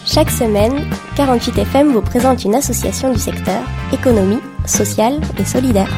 Chaque semaine, 48 FM vous présente une association du secteur économie, sociale et solidaire.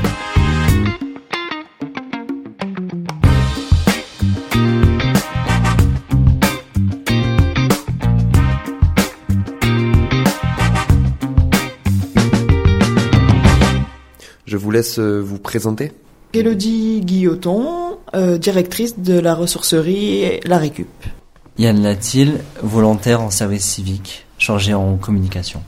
Je vous laisse vous présenter. Élodie Guilloton, directrice de la ressourcerie La Récup. Yann Latil, volontaire en service civique, chargé en communication.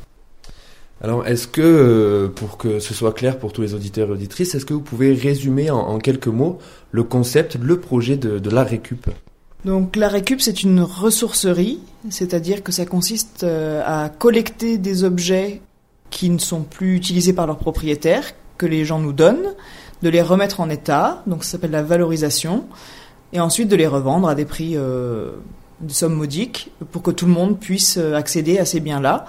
Alors, est-ce que, pour que ce soit clair pour tous les auditeurs et auditrices, est-ce que vous pouvez résumer en quelques mots le concept, le projet de La Récup ? Donc La Récup, c'est une ressourcerie, c'est-à-dire que ça consiste à collecter des objets qui ne sont plus utilisés par leurs propriétaires, que les gens nous donnent, de les remettre en état, donc ça s'appelle la valorisation, et ensuite de les revendre à des prix de sommes modiques pour que tout le monde puisse accéder à ces biens-là,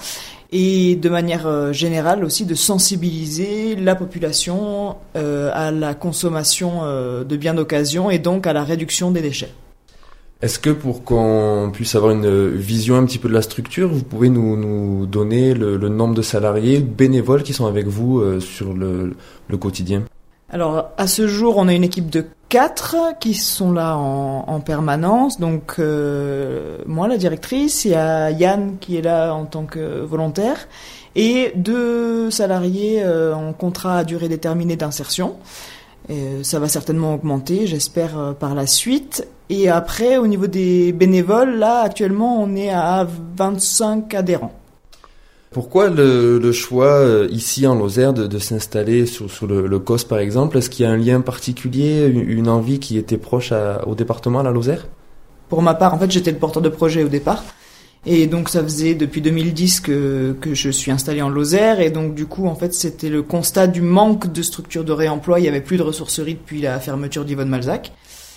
et de manière générale aussi de sensibiliser la population à la consommation de biens d'occasion et donc à la réduction des déchets. Est-ce que pour qu'on puisse avoir une vision un petit peu de la structure, vous pouvez nous donner le nombre de salariés bénévoles qui sont avec vous sur le quotidien ? Alors, à ce jour, on a une équipe de 4 qui sont là en permanence. Donc, moi, la directrice, il y a Yann qui est là en tant que volontaire et 2 salariés en contrat à durée déterminée d'insertion. Et ça va certainement augmenter, j'espère, par la suite. Et après, au niveau des bénévoles, là, actuellement, on est à 25 adhérents. Pourquoi le choix ici en Lozère de s'installer sur le COS par exemple ? Est-ce qu'il y a un lien particulier, une envie qui était proche au département, à la Lozère ? Pour ma part, en fait, j'étais le porteur de projet au départ. Et donc ça faisait depuis 2010 que je suis installé en Lozère. Et donc du coup, en fait, c'était le constat du manque de structures de réemploi. Il n'y avait plus de ressourcerie depuis la fermeture d'Yvonne Malzac.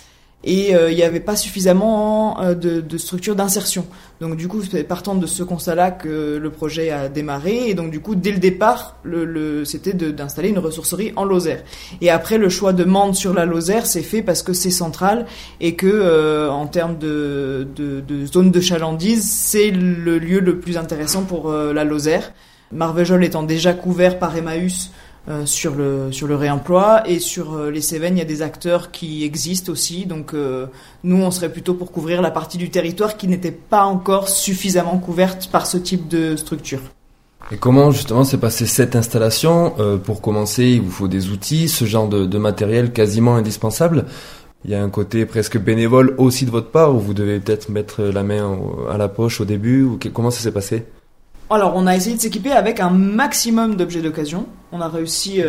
Et il n'y avait pas suffisamment de structures d'insertion. Donc du coup, c'est partant de ce constat-là que le projet a démarré. Et donc du coup, dès le départ, c'était d'installer une ressourcerie en Lozère. Et après, le choix de Mende sur la Lozère s'est fait parce que c'est central et que en termes de zone de chalandise, c'est le lieu le plus intéressant pour la Lozère. Marvejols étant déjà couvert par Emmaüs sur le réemploi, et sur les Cévennes, il y a des acteurs qui existent aussi, donc nous on serait plutôt pour couvrir la partie du territoire qui n'était pas encore suffisamment couverte par ce type de structure. Et comment justement s'est passée cette installation ? Pour commencer, il vous faut des outils, ce genre de matériel quasiment indispensable. Il y a un côté presque bénévole aussi de votre part, où vous devez peut-être mettre la main à la poche au début, ou comment ça s'est passé ? Alors, on a essayé de s'équiper avec un maximum d'objets d'occasion. On a réussi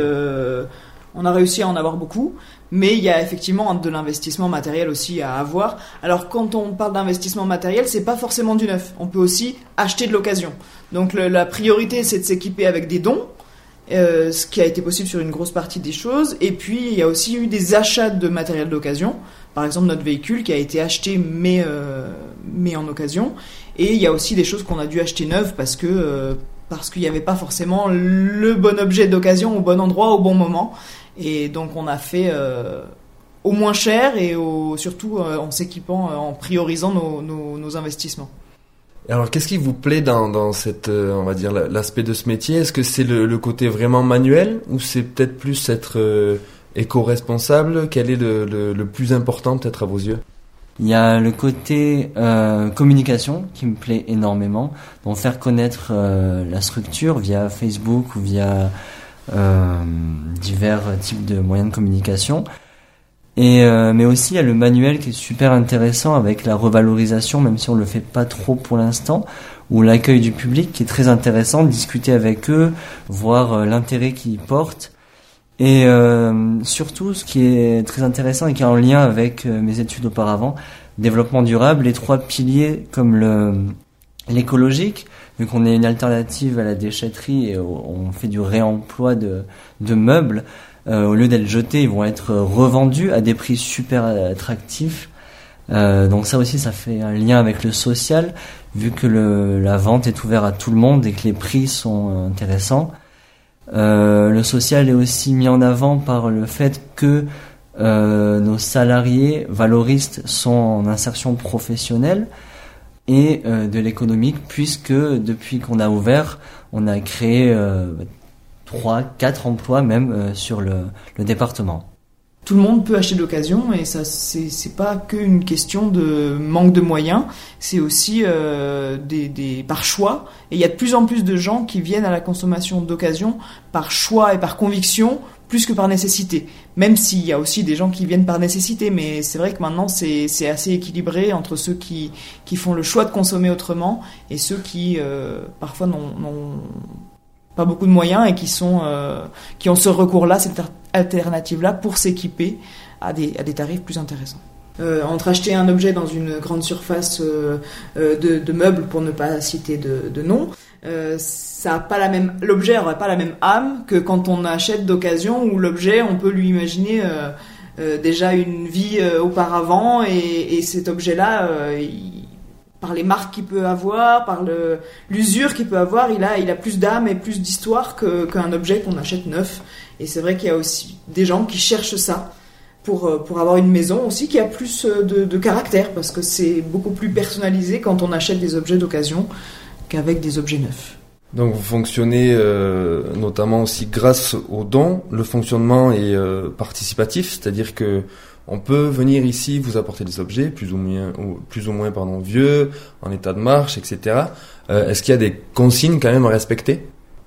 à en avoir beaucoup, mais il y a effectivement de l'investissement matériel aussi à avoir. Alors, quand on parle d'investissement matériel, c'est pas forcément du neuf. On peut aussi acheter de l'occasion. Donc, la priorité, c'est de s'équiper avec des dons, ce qui a été possible sur une grosse partie des choses. Et puis, il y a aussi eu des achats de matériel d'occasion. Par exemple, notre véhicule qui a été acheté, mais en occasion. Et il y a aussi des choses qu'on a dû acheter neuves parce qu'il n'y avait pas forcément le bon objet d'occasion au bon endroit au bon moment. Et donc on a fait au moins cher et surtout en s'équipant, en priorisant nos investissements. Alors qu'est-ce qui vous plaît dans cette, on va dire, l'aspect de ce métier ? Est-ce que c'est le côté vraiment manuel ou c'est peut-être plus être éco-responsable ? Quel est le plus important peut-être à vos yeux ? Il y a le côté communication qui me plaît énormément, donc faire connaître la structure via Facebook ou via divers types de moyens de communication. Mais aussi il y a le manuel qui est super intéressant avec la revalorisation, même si on le fait pas trop pour l'instant, ou l'accueil du public qui est très intéressant, discuter avec eux, voir l'intérêt qu'ils portent. Et surtout, ce qui est très intéressant et qui est en lien avec mes études auparavant, développement durable, les 3 piliers comme l'écologique, vu qu'on est une alternative à la déchetterie et on fait du réemploi de meubles, au lieu d'être jetés, ils vont être revendus à des prix super attractifs. Donc ça aussi, ça fait un lien avec le social, vu que la vente est ouverte à tout le monde et que les prix sont intéressants. Le social est aussi mis en avant par le fait que nos salariés valoristes sont en insertion professionnelle et de l'économique, puisque depuis qu'on a ouvert, on a créé 3-4 emplois même sur le département. Tout le monde peut acheter d'occasion et ça c'est pas qu'une question de manque de moyens, c'est aussi des par choix, et il y a de plus en plus de gens qui viennent à la consommation d'occasion par choix et par conviction plus que par nécessité, même s'il y a aussi des gens qui viennent par nécessité, mais c'est vrai que maintenant c'est assez équilibré entre ceux qui font le choix de consommer autrement et ceux qui parfois n'ont pas beaucoup de moyens et qui ont ce recours-là, cette alternative-là pour s'équiper à des tarifs plus intéressants. Entre acheter un objet dans une grande surface de meubles, pour ne pas citer de nom, l'objet n'aurait pas la même âme que quand on achète d'occasion, où l'objet, on peut lui imaginer déjà une vie auparavant, et cet objet-là, par les marques qu'il peut avoir, par l'usure qu'il peut avoir, il a plus d'âme et plus d'histoire qu'un objet qu'on achète neuf. Et c'est vrai qu'il y a aussi des gens qui cherchent ça pour avoir une maison aussi qui a plus de caractère, parce que c'est beaucoup plus personnalisé quand on achète des objets d'occasion qu'avec des objets neufs. Donc vous fonctionnez notamment aussi grâce aux dons. Le fonctionnement est participatif, c'est-à-dire que on peut venir ici vous apporter des objets plus ou moins vieux, en état de marche, etc. Est-ce qu'il y a des consignes quand même à respecter ?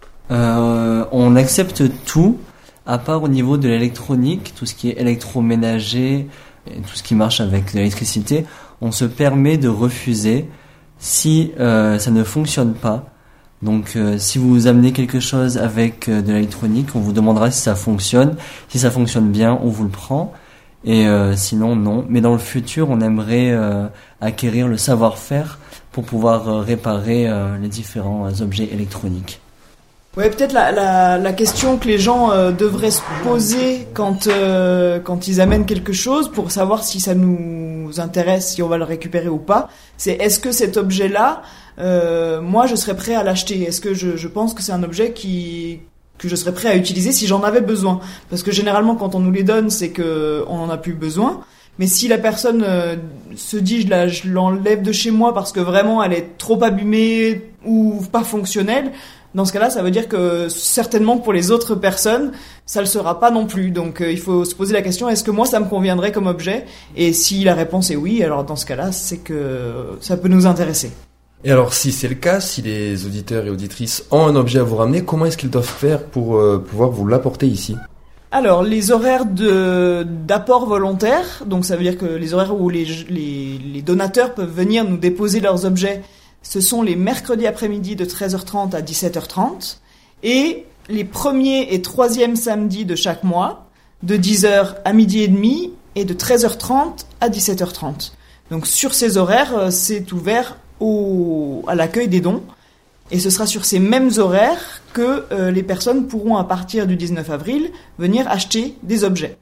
On accepte tout, à part au niveau de l'électronique, tout ce qui est électroménager, et tout ce qui marche avec l'électricité. On se permet de refuser si ça ne fonctionne pas. Donc si vous amenez quelque chose avec de l'électronique, on vous demandera si ça fonctionne. Si ça fonctionne bien, on vous le prend. Et sinon, non. Mais dans le futur, on aimerait acquérir le savoir-faire pour pouvoir réparer les différents objets électroniques. Ouais, peut-être la question que les gens devraient se poser quand ils amènent quelque chose pour savoir si ça nous intéresse, si on va le récupérer ou pas, c'est est-ce que cet objet-là, moi je serais prêt à l'acheter ? Est-ce que je pense que c'est un objet que je serais prêt à utiliser si j'en avais besoin ? Parce que généralement quand on nous les donne, c'est que on en a plus besoin. Mais si la personne se dit je l'enlève de chez moi parce que vraiment elle est trop abîmée ou pas fonctionnelle, dans ce cas-là, ça veut dire que certainement pour les autres personnes, ça le sera pas non plus. Donc il faut se poser la question, est-ce que moi ça me conviendrait comme objet ? Et si la réponse est oui, alors dans ce cas-là, c'est que ça peut nous intéresser. Et alors si c'est le cas, si les auditeurs et auditrices ont un objet à vous ramener, comment est-ce qu'ils doivent faire pour pouvoir vous l'apporter ici ? Alors, les horaires d'apport volontaire, donc ça veut dire que les horaires où les donateurs peuvent venir nous déposer leurs objets, ce sont les mercredis après-midi de 13h30 à 17h30 et les premiers et troisièmes samedis de chaque mois de 10h à midi et demi et de 13h30 à 17h30. Donc sur ces horaires, c'est ouvert à l'accueil des dons. Et ce sera sur ces mêmes horaires que les personnes pourront, à partir du 19 avril, venir acheter des objets.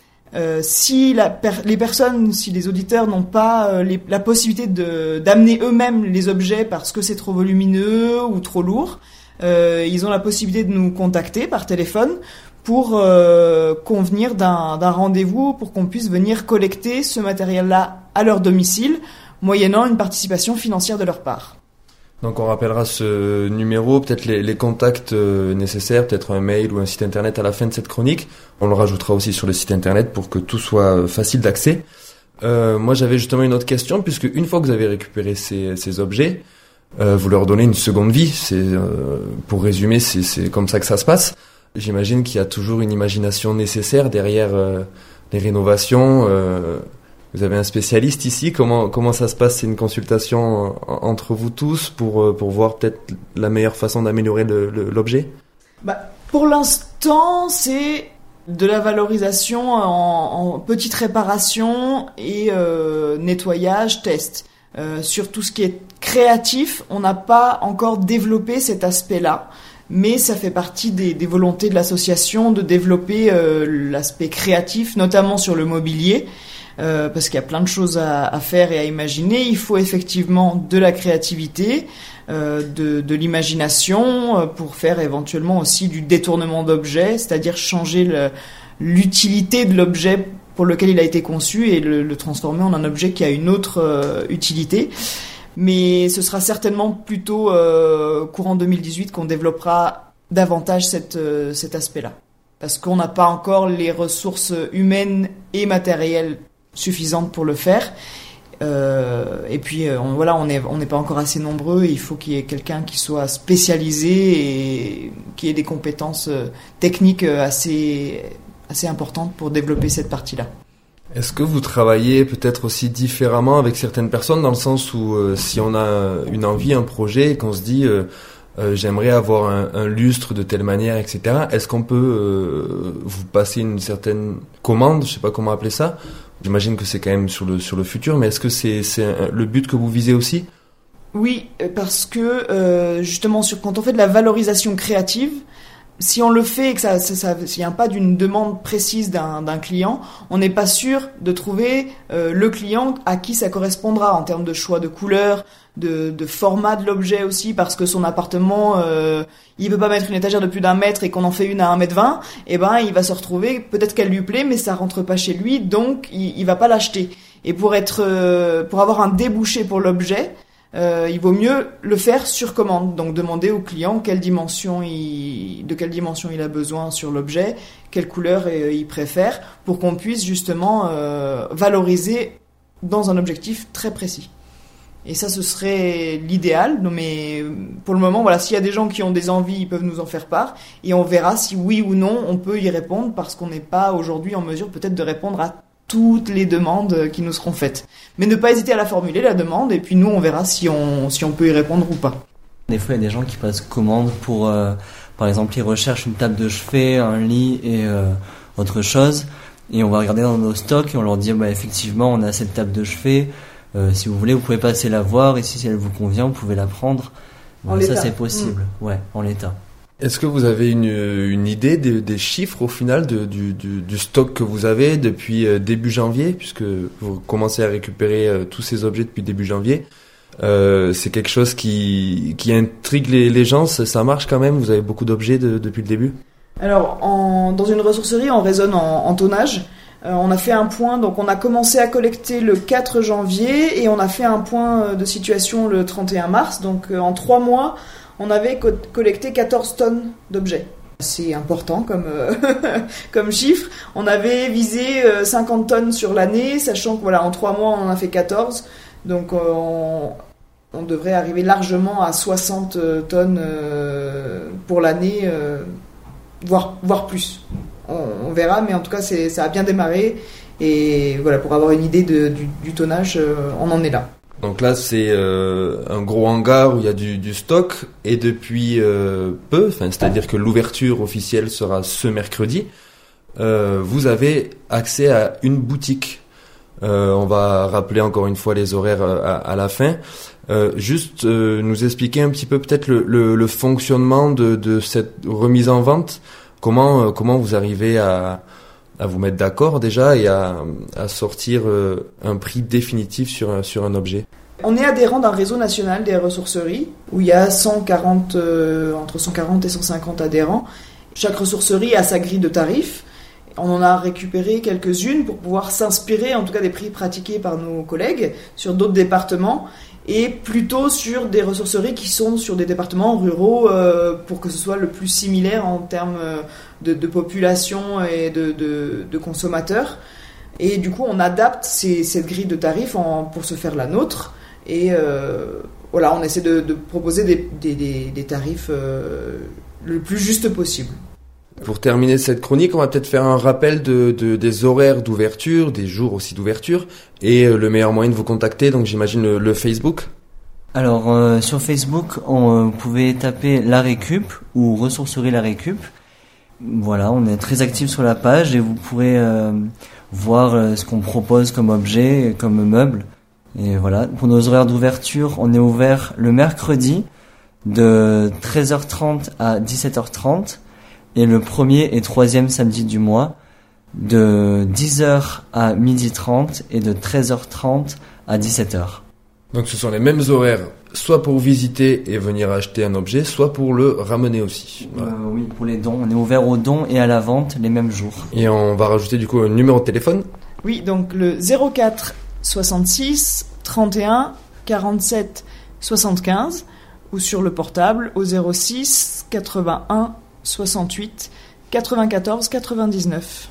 Si les auditeurs n'ont pas la possibilité d'amener eux-mêmes les objets parce que c'est trop volumineux ou trop lourd, ils ont la possibilité de nous contacter par téléphone pour convenir d'un rendez-vous pour qu'on puisse venir collecter ce matériel-là à leur domicile, moyennant une participation financière de leur part. Donc on rappellera ce numéro, peut-être les contacts nécessaires, peut-être un mail ou un site internet à la fin de cette chronique. On le rajoutera aussi sur le site internet pour que tout soit facile d'accès. Moi j'avais justement une autre question, puisque une fois que vous avez récupéré ces objets, vous leur donnez une seconde vie. Pour résumer, c'est comme ça que ça se passe. J'imagine qu'il y a toujours une imagination nécessaire derrière les rénovations. Vous avez un spécialiste ici, comment ça se passe ? C'est une consultation entre vous tous pour voir peut-être la meilleure façon d'améliorer l'objet ? Pour l'instant, c'est de la valorisation en petites réparations et nettoyage, test. Sur tout ce qui est créatif, on n'a pas encore développé cet aspect-là. Mais ça fait partie des volontés de l'association de développer l'aspect créatif, notamment sur le mobilier. Parce qu'il y a plein de choses à faire et à imaginer. Il faut effectivement de la créativité, de l'imagination pour faire éventuellement aussi du détournement d'objets, c'est-à-dire changer l'utilité de l'objet pour lequel il a été conçu et le transformer en un objet qui a une autre utilité. mais ce sera certainement plutôt courant 2018 qu'on développera davantage cet aspect-là. Parce qu'on n'a pas encore les ressources humaines et matérielles suffisantes pour le faire. Et puis on n'est pas encore assez nombreux. Il faut qu'il y ait quelqu'un qui soit spécialisé et qui ait des compétences techniques assez importantes pour développer cette partie-là. Est-ce que vous travaillez peut-être aussi différemment avec certaines personnes, dans le sens où si on a une envie, un projet, et qu'on se dit j'aimerais avoir un lustre de telle manière, etc. Est-ce qu'on peut vous passer une certaine commande, je sais pas comment appeler ça? J'imagine que c'est quand même sur le futur, mais est-ce que c'est le but que vous visez aussi? Oui, parce que justement quand on fait de la valorisation créative, si on le fait et que s'il n'y a pas d'une demande précise d'un client, on n'est pas sûr de trouver le client à qui ça correspondra en termes de choix de couleurs, de format de l'objet aussi, parce que son appartement, il veut pas mettre une étagère de plus d'1 mètre et qu'on en fait une à 1,20 m, et ben il va se retrouver, peut-être qu'elle lui plaît, mais ça rentre pas chez lui, donc il va pas l'acheter. Et pour avoir un débouché pour l'objet, il vaut mieux le faire sur commande, donc demander au client de quelle dimension il a besoin sur l'objet, quelle couleur il préfère, pour qu'on puisse justement valoriser dans un objectif très précis. Et ça, ce serait l'idéal, mais pour le moment, voilà, s'il y a des gens qui ont des envies, ils peuvent nous en faire part, et on verra si oui ou non on peut y répondre, parce qu'on n'est pas aujourd'hui en mesure peut-être de répondre à toutes les demandes qui nous seront faites. Mais ne pas hésiter à la formuler, la demande, et puis nous, on verra si on peut y répondre ou pas. Des fois, il y a des gens qui passent commande pour, par exemple, ils recherchent une table de chevet, un lit et autre chose, et on va regarder dans nos stocks et on leur dit, effectivement, on a cette table de chevet, si vous voulez, vous pouvez passer la voir, et si elle vous convient, vous pouvez la prendre. Ça, c'est possible, ouais, en l'état. Est-ce que vous avez une idée des chiffres au final du stock que vous avez depuis début janvier, puisque vous commencez à récupérer tous ces objets depuis début janvier? C'est quelque chose qui intrigue les gens, ça marche quand même? Vous avez beaucoup d'objets depuis le début? Alors, dans une ressourcerie, on raisonne en tonnage. On a fait un point, donc on a commencé à collecter le 4 janvier et on a fait un point de situation le 31 mars. Donc en 3 mois, on avait collecté 14 tonnes d'objets. C'est important comme chiffre. On avait visé 50 tonnes sur l'année, sachant que en 3 mois, on en a fait 14. Donc on devrait arriver largement à 60 tonnes pour l'année, voire plus. On verra, mais en tout cas, ça a bien démarré. Et voilà, pour avoir une idée du tonnage, on en est là. Donc là, c'est un gros hangar où il y a du stock. Et depuis peu, c'est-à-dire que l'ouverture officielle sera ce mercredi, vous avez accès à une boutique. On va rappeler encore une fois les horaires à la fin. Juste nous expliquer un petit peu peut-être le fonctionnement de cette remise en vente. Comment vous arrivez à vous mettre d'accord déjà et à sortir un prix définitif sur un objet? On est adhérent d'un réseau national des ressourceries où il y a entre 140 et 150 adhérents. Chaque ressourcerie a sa grille de tarifs. On en a récupéré quelques-unes pour pouvoir s'inspirer en tout cas des prix pratiqués par nos collègues sur d'autres départements et plutôt sur des ressourceries qui sont sur des départements ruraux pour que ce soit le plus similaire en termes de population et de consommateurs. Et du coup, on adapte cette grille de tarifs pour se faire la nôtre. Et on essaie de proposer des tarifs le plus juste possible. Pour terminer cette chronique, on va peut-être faire un rappel des horaires d'ouverture, des jours aussi d'ouverture, et le meilleur moyen de vous contacter, donc j'imagine le Facebook. Alors sur Facebook, vous pouvez taper La Récup ou Ressourcerie La Récup. Voilà, on est très actifs sur la page et vous pourrez voir ce qu'on propose comme objet, comme meuble. Et voilà, pour nos horaires d'ouverture, on est ouvert le mercredi de 13h30 à 17h30 et le premier et troisième samedi du mois de 10h à 12h30 et de 13h30 à 17h. Donc ce sont les mêmes horaires, soit pour visiter et venir acheter un objet, soit pour le ramener aussi. Voilà. Oui, pour les dons. On est ouvert aux dons et à la vente les mêmes jours. Et on va rajouter du coup un numéro de téléphone. Oui, donc le 04 66 31 47 75 ou sur le portable au 06 81 68 94 99.